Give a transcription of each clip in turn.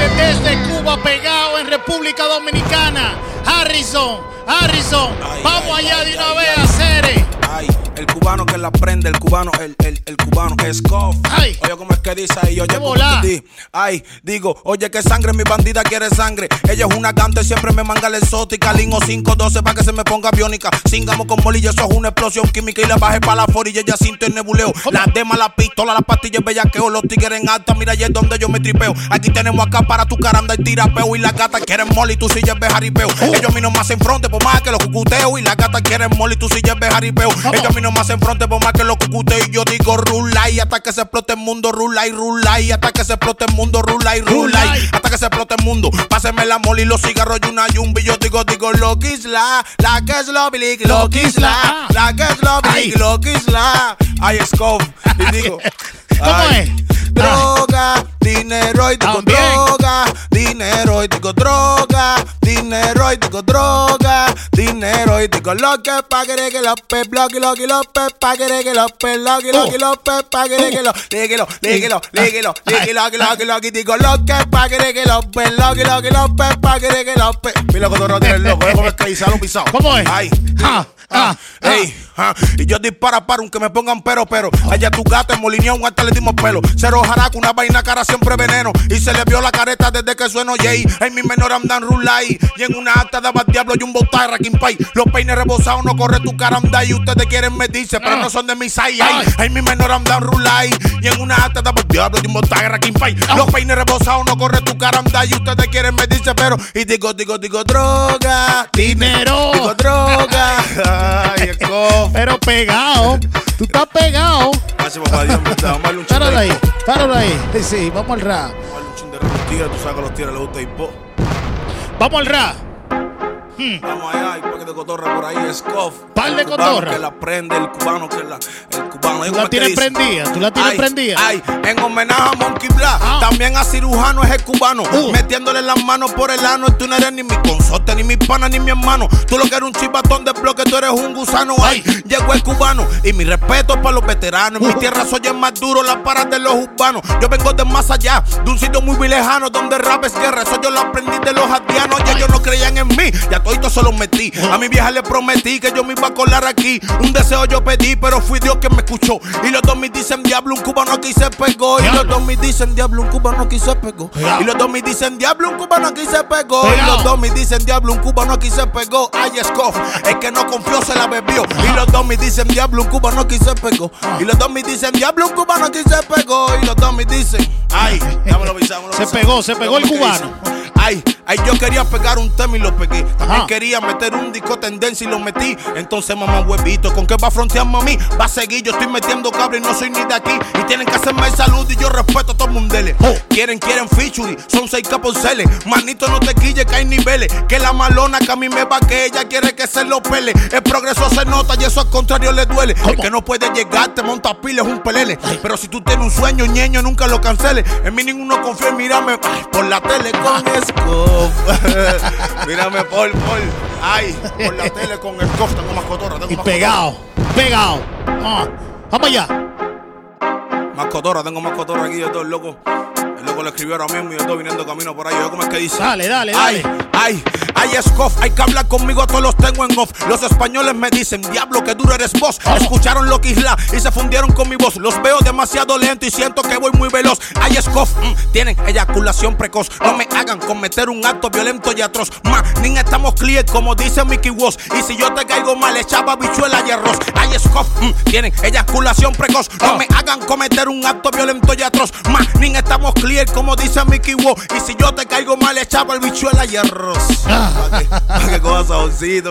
Desde Cuba, pegado en República Dominicana. Harrison. Vamos allá de una vez a Cere. Ay, el cubano que la prende, el cubano es Scoff. Ay. Oye, ¿cómo es que dice ahí? Oye, ¿cómo es? Ay, digo, oye, que sangre, mi bandida quiere sangre. Ella es una gante, siempre me manga la exótica. Lingo 512 pa' que se me ponga biónica. Cingamos con molilla, eso es una explosión química. Y la bajé pa' la forilla, ella siente el nebuleo. La dema, la pistola, las pastillas, bellaqueo. Los tigres en alta, mira, allá es donde yo me tripeo. Aquí tenemos acá para tu caranda y tirapeo. Y la gata quieren moli, tu silla es bejaripeo. Ellos a mí no me hacen fronte por más que los cucuteo. Y la gata quieren moli, tu silla es bejaripeo. Ellos a mí no me hacen fronte por más que los cucuteo. Y yo digo rulay hasta que se explote el mundo. Rulay hasta que se explote el mundo. Rulay hasta que se explote el mundo. Páseme la moli, los cigarros y una yumbi. Yo digo lo que es la que es lo bilic, lo que es la que es lo bilic, lo que es la. Ay, Scoff. Y digo, ¿cómo es? Droga, dinero y digo droga, dinero y digo droga, dinero y digo droga, dinero y digo lo que pague que los pe, lo que los pe, pague que los pe, lo que los pe, pague que los, dígelo, lo que digo lo que pague que los pe, lo que los pe, pague que los pe. Mira que tú tienes loco, ¿cómo es que dice? Lo pisado. ¿Cómo es? Ay, y yo dispara para un que me pongan pero. Allá tu gata en Molineo, un hasta le dimos pelo. Cero jaraca, una vaina cara siempre veneno. Y se le vio la careta desde que sueno Jay. En mi menor andan rulay. Y en una acta daba diablo y un botai Rakin Pay. Los peines rebosados no corre tu caranda. Y ustedes quieren medirse, pero no son de mis ay. En mi menor andan rulay. Y en una acta daba diablo y un botai Rakin Pay. Los peines rebosados no corre tu caranda. Y ustedes quieren medirse, pero. Y digo droga, dinero. Digo droga. Ay, pero pegado. Tú estás pegado. Gracias, papá Dios. Vamos a darle un chiste. Páralo ahí. Sí, vamos al rap. Vamos a darle un chin de los tigres. Tú sabes que a los tigres les gusta hip hop. Vamos al rap. Vamos allá, hay un par de cotorra por ahí, Scoff. Par de cotorra. Que la prende, el cubano que la. El cubano. Tú la tienes prendida, Ay, en homenaje a Monkey Black. También a cirujano es el cubano. Metiéndole las manos por el ano. Tú no eres ni mi consorte, ni mi pana, ni mi hermano. Tú lo que eres un chivatón de bloque, tú eres un gusano. Ay, llegó el cubano. Y mi respeto para los veteranos. En mi tierra soy el más duro, las paras de los urbanos. Yo vengo de más allá, de un sitio muy lejano, donde rap es guerra. Eso yo lo aprendí de los haitianos. Ya ellos no creían en mí. Ya todito se los metí. A mi vieja le prometí que yo me iba a colar aquí. Un deseo yo pedí, pero fui Dios que me escuchó. Y los dos me dicen diablo, un cubano aquí se pegó. Y los dos me dicen diablo, un cubano aquí se pegó. Y los dos me dicen diablo, un cubano aquí se pegó. Y los dos me dicen diablo, un cubano aquí se pegó. Ay, Scoff, el que no confió se la bebió. Y los dos me dicen diablo, un cubano aquí se pegó. Y los dos me dicen diablo, un cubano aquí se pegó. Y los dos me dicen, ay, dámelo visado. Se pegó el cubano. Ay, yo quería pegar un tema y lo pegué. También quería meter un disco tendencia y lo metí. Entonces, mamá huevito, ¿con qué va a frontear, mami? Va a seguir, yo estoy metiendo cable y no soy ni de aquí. Y tienen que hacerme el saludo y yo respeto a todo el mundele. Quieren featuring, son 6 caporceles. Manito, no te quille que hay niveles. Que la malona que a mí me va, que ella quiere que se lo pele. El progreso se nota y eso al contrario le duele. El que no puede llegar te monta pila, es un pelele. Pero si tú tienes un sueño, ñeño, nunca lo canceles. En mí ninguno confía, mírame por la tele con Scoff. Mírame por la tele con Scoff. Tengo más cotorra, y pegado. Vamos allá. Más cotorra, tengo más cotorra aquí. Yo estoy loco. El loco le escribió ahora mismo y yo estoy viniendo camino por ahí. ¿Cómo es que dice? Dale. Ay, Scoff, hay que hablar conmigo, todos los tengo en off. Los españoles me dicen, diablo, que duro eres vos. Escucharon lo que isla y se fundieron con mi voz. Los veo demasiado lento y siento que voy muy veloz. Ay, Scoff, tienen eyaculación precoz. No me hagan cometer un acto violento y atroz. Ni estamos clear, como dice Mickey Woz. Y si yo te caigo mal, echaba bichuela y arroz. Ay, Scoff, tienen eyaculación precoz. No me hagan cometer un acto violento y atroz. Ni estamos clear, como dice Mickey Woz. Y si yo te caigo mal, echaba el bichuela y arroz. Para que coja saborcito.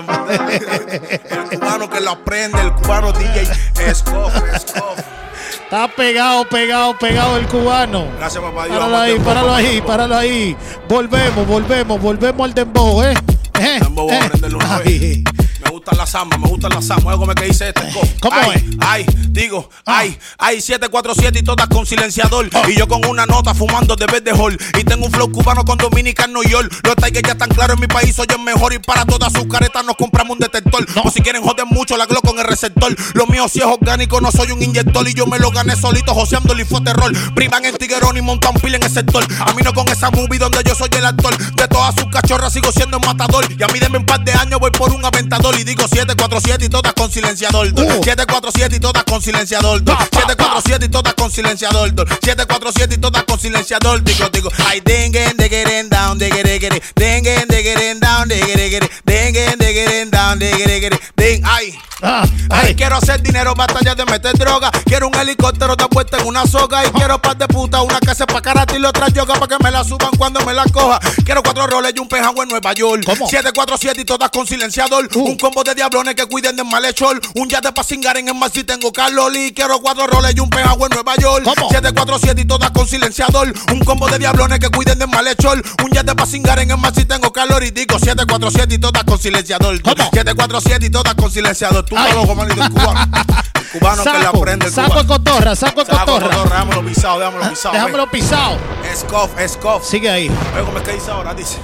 El cubano que lo aprende, el cubano DJ Scoff. Está pegado el cubano. Gracias, papá Dios. Páralo ahí. Volvemos al dembow, Dembow, vamos a prenderlo una vez. Me gusta gustan las amas, me gustan las amas. Oye, ¿cómo es que dice este? ¿Cómo ay, es? Ay, digo, ay, 747 y todas con silenciador. Y yo con una nota fumando de verde hall. Y tengo un flow cubano con Dominica New York. Los tigres ya están claros en mi país, soy el mejor. Y para todas sus caretas nos compramos un detector. O si quieren joder mucho, la Glock con el receptor. Lo mío sí es orgánico, no soy un inyector. Y yo me lo gané solito, joseando el fue terror. Privan en Tiguerón y montan pila en el sector. A mí no con esa movie donde yo soy el actor. De todas sus cachorras sigo siendo un matador. Y a mí denme un par de años voy por un aventador. Y digo 747 y todas con silenciador. 747 y todas con silenciador. 747 y todas con silenciador. 747 y todas con silenciador. Digo, ay, dengen, de getting down, de get dengen, de getting down, de get dengen, de getting down, de get ding, ay. Ay, quiero hacer dinero, batalla de meter droga. Quiero un helicóptero de vuelta en una soga. Y quiero par de puta, una casa para karate y la otra yoga para que me la suban cuando me la coja. Quiero 4 roles y un penjagüe en Nueva York. 747 y todas con silenciador. Un combo de diablones que cuiden del malhechor. Un yate para cingar en el mar si tengo Carlos Lee. Quiero 4 roles y un penjagüe en Nueva York. 747 y todas con silenciador. Un combo de diablones que cuiden del malhechor. Un yate para cingar en el mar si tengo Carlos Lee. Digo 747 y todas con silenciador. 747 y todas con silenciador. Tú no lo manito el cubano. El cubano saco, que le aprende el saco cubano. Cotorra, saco cotorra. Déjamelo pisado, déjamelo pisado. Déjamelo pisado. Escoff. Sigue ahí. Oye, ¿cómo es que dice ahora? Dice.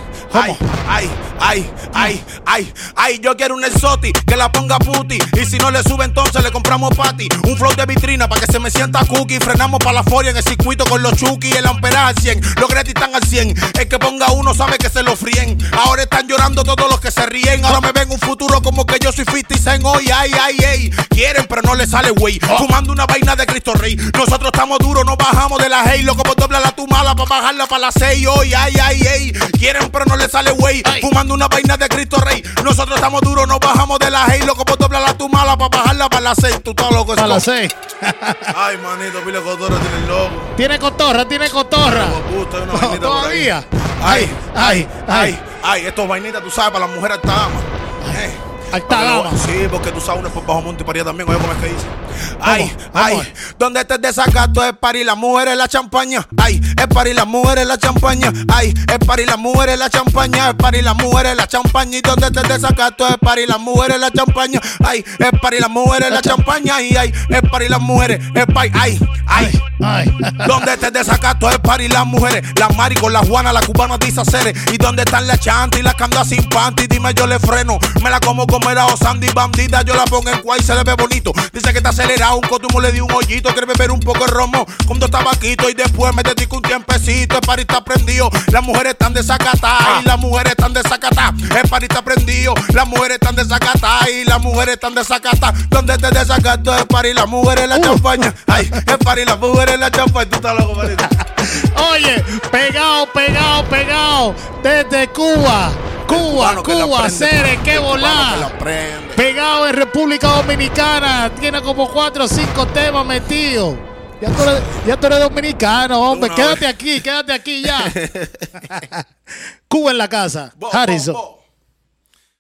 Ay, yo quiero un exoti que la ponga puti. Y si no le sube, entonces le compramos patty. Un flow de vitrina para que se me sienta cookie. Frenamos para la foria en el circuito con los chuki. El amperaje al 100, los gratis están al 100. El que ponga uno sabe que se lo fríen. Ahora están llorando todos los que se ríen. Ahora me ven un futuro como que yo soy 50 Cent hoy. Ay. Quieren, pero no le sale güey. Fumando una vaina de Cristo Rey. Nosotros estamos duros, no bajamos de la hey. Loco, pues dobla la tu mala para bajarla para la 6 hoy. Ay. Quieren, pero no le sale güey. Fumando una vaina de Cristo Rey. Nosotros estamos duros, no bajamos de la hey. Loco, pues dobla la tu mala para bajarla para la 6. Tú estás loco. Para la 6. Ay, manito, pile cotorra, tiene el loco. Tiene cotorra. Todavía. Ay, estos vainitas, tú sabes, para las mujeres alta dama. Alta dama. Sí, porque tú sabes, uno es por bajo monte y paría también. Oye, ¿cómo es que dice? Ay, donde te desacato es para ir las mujeres la champaña. Ay, es para ir las mujeres la champaña. Ay, es para ir las mujeres la champaña. Es para ir las mujeres la champaña. Y donde te desacato es para ir las mujeres la champaña. Ay, es para ir las mujeres la champaña. Ay, es para ir las mujeres. Es para ay. Donde te desacato es para ir las mujeres. Las maricos, las juanas, las cubanas disaceres. Y donde están las chantas y las que andan sin panty. Dime, yo le freno. Me la como era o Sandy bandida, yo la pongo en cuay y se le ve bonito. Dice que está acelerado, un cotumo le di un hoyito. Quiere beber un poco de romo con 2 tabaquitos y después me dedico un tiempecito. El party está prendido, las mujeres están desacatadas y las mujeres están desacatadas. El party está prendido, las mujeres están desacatadas y las mujeres están desacatadas. Donde te desacato es party, las mujeres la champaña. Ay, es party, las mujeres la champaña. Tú estás loco, manito. Oye, pegado desde Cuba, Ceres, qué volar. Pegado en República Dominicana, tiene como 4 o 5 temas metidos. Ya tú eres dominicano, hombre. Quédate aquí ya. Cuba en la casa. Harrison.